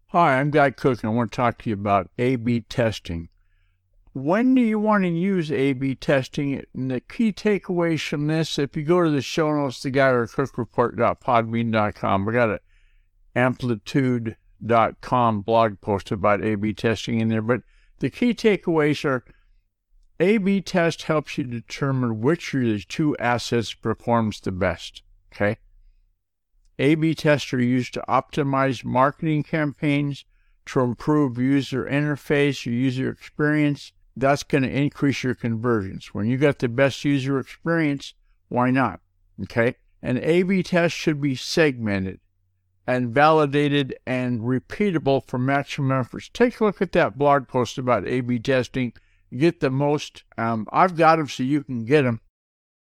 Hi, I'm Guy Cook, and I want to talk to you about A-B testing. When do you want to use A-B testing? And the key takeaways from this, if you go to the show notes, theguycookraport.podbean.com, we got an amplitude.com blog post about A-B testing in there. But the key takeaways are A-B test helps you determine which of the two assets performs the best, okay? A-B tests are used to optimize marketing campaigns, to improve user interface or user experience. That's going to increase your conversions. When you got the best user experience, why not? Okay? An A-B test should be segmented and validated and repeatable for maximum efforts. Take a look at that blog post about A-B testing. Get the most. I've got them so you can get them.